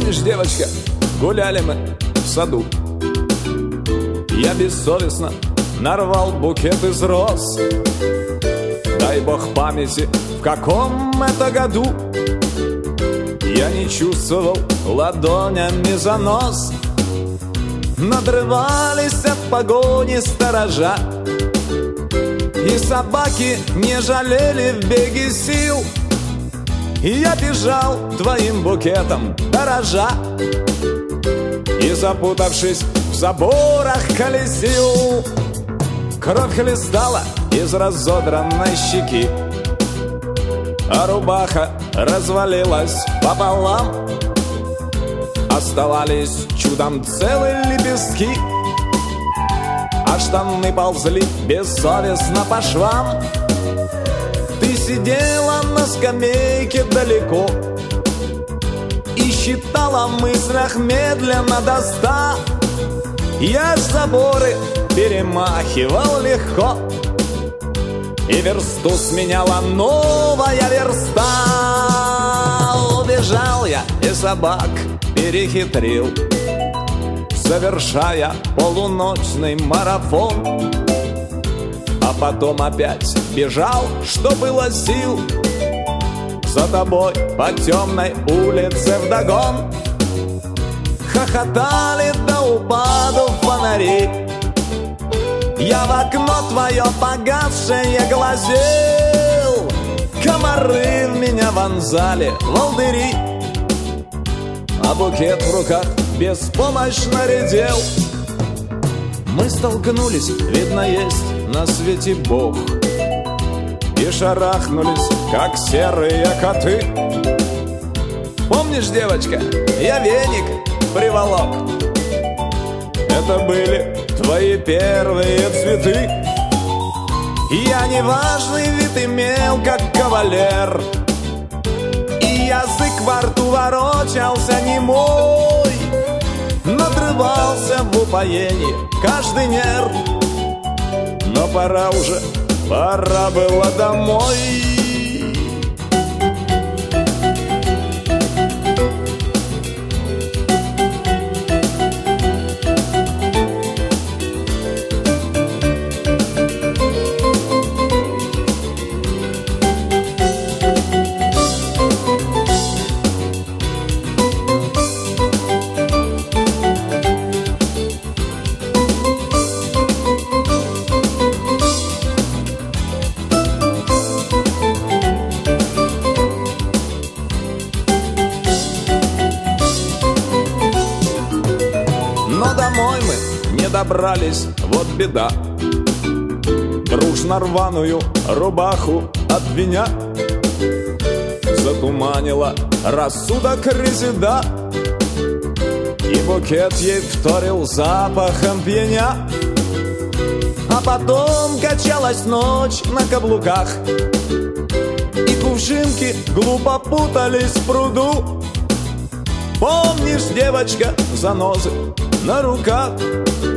Помнишь, девочка, гуляли мы в саду. Я бессовестно нарвал букет из роз. Дай бог памяти, в каком это году. Я не чувствовал ладонями занос. Надрывались от погони сторожа, и собаки не жалели в беге сил. И я бежал твоим букетом дорожа, и, запутавшись в заборах, колесил. Кровь хлестала из разодранной щеки, а рубаха развалилась пополам. Оставались чудом целые лепестки, а штаны ползли бессовестно по швам. Ты сидела на скамейке далеко и считала в мыслях медленно до 100. Я ж заборы перемахивал легко, и версту сменяла новая верста. Убежал я и собак перехитрил, совершая полуночный марафон. А потом опять бежал, что было сил, за тобой по темной улице вдогон. Хохотали до упаду фонари, я в окно твое погасшее глазел. Комары в меня вонзали волдыри, а букет в руках беспомощно редел. Мы столкнулись, видно, есть на свете Бог, и шарахнулись, как серые коты. Помнишь, девочка, я веник приволок. Это были твои первые цветы. Я неважный вид имел, как кавалер, и язык во рту ворочался немой. Надрывался в упоении каждый нерв, но пора уже, пора было домой. Добрались, вот беда. Дружно рваную рубаху обвиня затуманила рассудок резида, и букет ей вторил запахом пьяня. А потом качалась ночь на каблуках, и кувшинки глупо путались в пруду. Помнишь, девочка, занозы на руках?